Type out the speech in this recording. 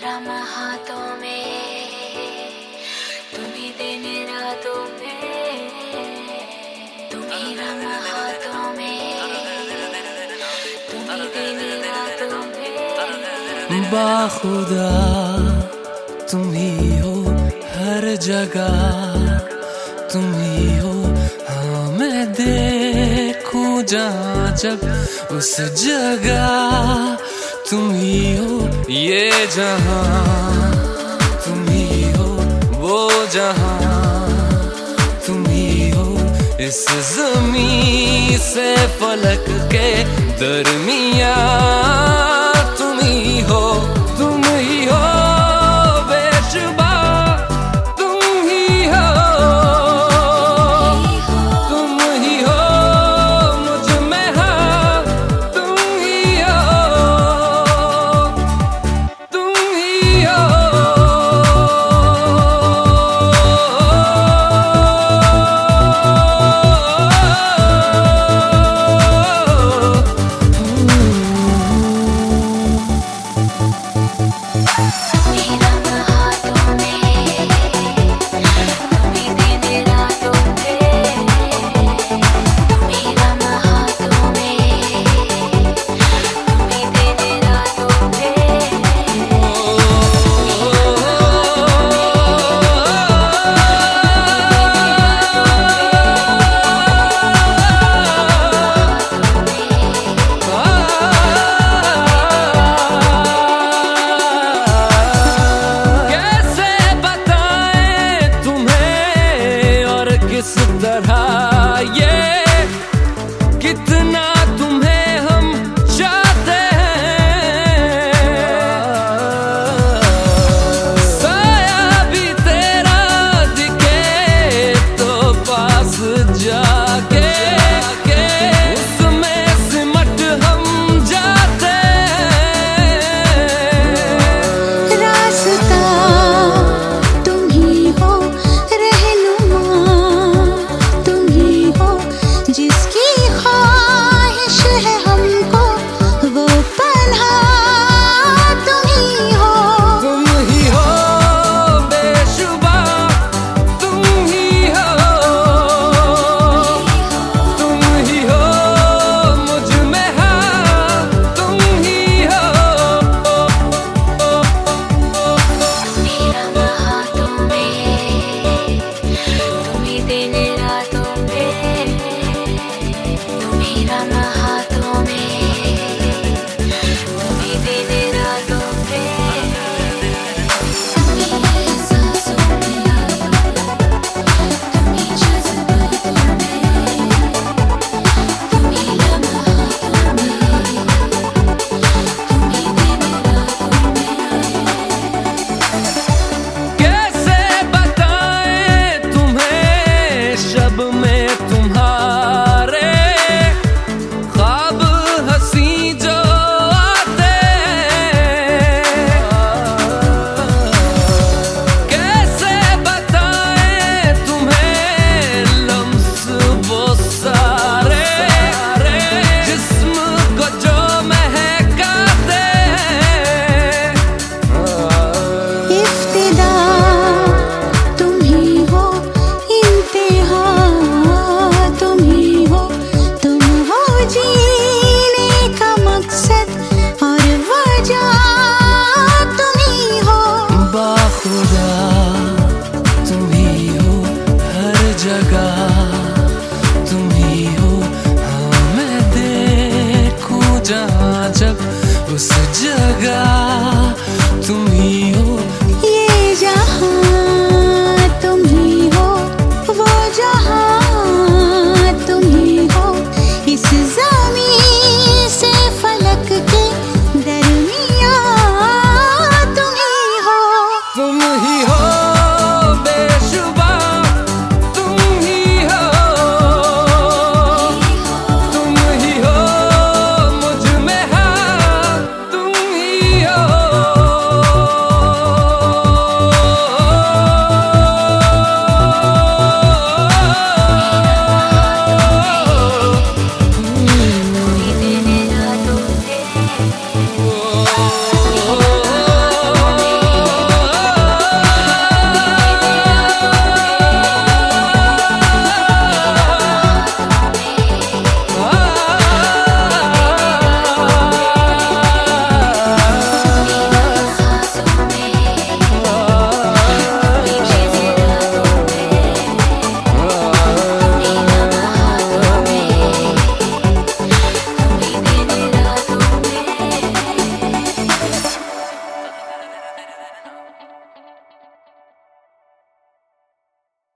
राम हाथों में, तुम्ही दिन रातों में, तुम्ही राम हाथों में, तुम्ही दिन रातों में। बाखुदा तुम ही हो हर जगह, तुम ही हो। हाँ मैं देखूं जहाँ जब उस जगह तुम ही हो। ये जहाँ तुम ही हो, वो जहाँ तुम ही हो। इस ज़मीं से फलक के दरमियाँ तुम ही हो, तुम ही हो। बेशुबा तुम ही हो, तुम ही हो। मुझ में हाँ तुम ही हो, तुम ही हो। किस तरह ये कितना तुम्हें हम चाहते हैं। साया भी तेरा दिखे तो पास जाके उसमें सिमट हम जाते हैं। रास्ता तुम ही हो, जिसकी ख्वाहिश है हमको वो पन्हा तुम ही हो। तुम ही हो बेशुबा, तुम ही हो, तुम ही हो। मुझ में हाँ तुम ही हो। तुम्ही राम हाथों में, तुम्ही दिन रातों में, तुम्ही राम हाथों में, तुम्ही दिन रातों में, तुम्ही एहसासों में, तुम्ही जज्बातों में, तुम्ही राम हाथों में, तुम्ही दिन रातों में। कैसे बताएं तुम्हें शब में तुम्हारा